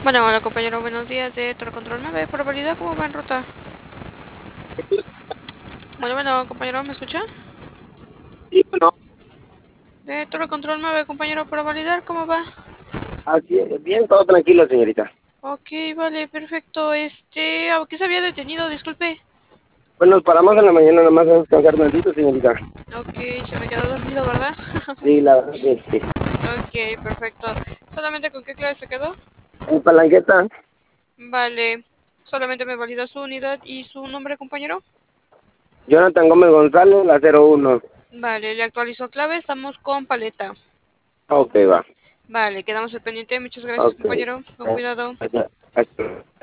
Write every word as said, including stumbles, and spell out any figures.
Bueno, hola compañero, buenos días de Torre Control nueve, por validar cómo va en ruta. Bueno, bueno, compañero, ¿me escucha? Sí, bueno, De Torre Control nueve, compañero, por validar cómo va. así es, bien, todo tranquilo, señorita. Ok, vale, perfecto. Este, ¿a qué se había detenido? Disculpe. Bueno, nos paramos en la mañana, nada más a descansar tantito, señorita. Ok, se me quedó dormido, ¿verdad? Sí, la verdad que sí. Ok, perfecto. ¿Solamente con qué clave se quedó? En Palanqueta, Vale. ¿Solamente me valida su unidad y su nombre, compañero? Jonathan Gómez González, la cero uno. Vale, le actualizó clave, estamos con paleta. Ok, va. Vale, quedamos al pendiente. Muchas gracias, Ok. compañero. Con Eh, cuidado. allá, allá.